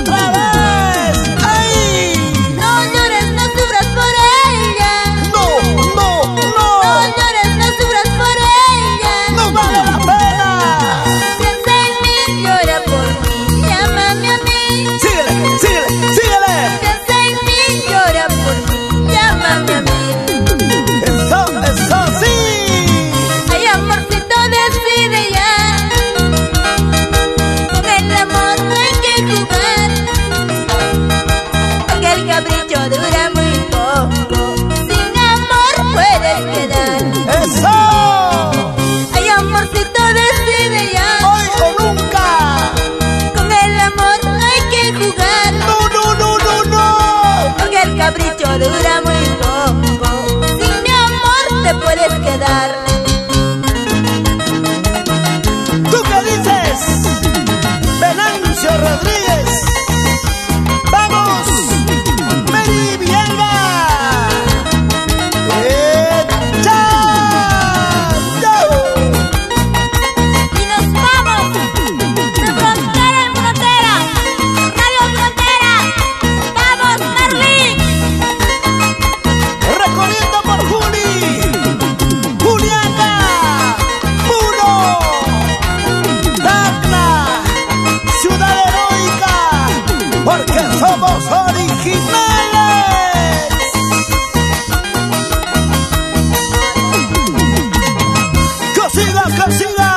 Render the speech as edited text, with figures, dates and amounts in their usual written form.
otra vez. ¡Ay! No llores, no sufras por ella. No, no, no. No llores, no sufras por ella. No vale la pena. Piensa en mí, llora por mí, llámame a mí. Síguele, síguele, síguele. Piensa en mí, llora por mí, llámame a mí. Eso sí. Ay, amorcito, decide ya. Con el amor no hay que jugar, porque el capricho dura muy poco. Sin amor puedes quedar. Eso. Ay, amorcito, decide ya. Hoy o nunca. Con el amor no hay que jugar, No, no, no, no, no. porque el capricho dura muy poco. Sin mi amor te puedes quedar. ¿Tú qué dices? Venancio Rodríguez. ¡Vamos! ¡Mary Villalba! ¡Echa! Y nos vamos de frontera en frontera, Radio Frontera. ¡Vamos, Marley! Recorriendo por Juli, Juliana, Puno, Tacna, Ciudad Heroica, porque somos originales. ¡Que siga, que siga!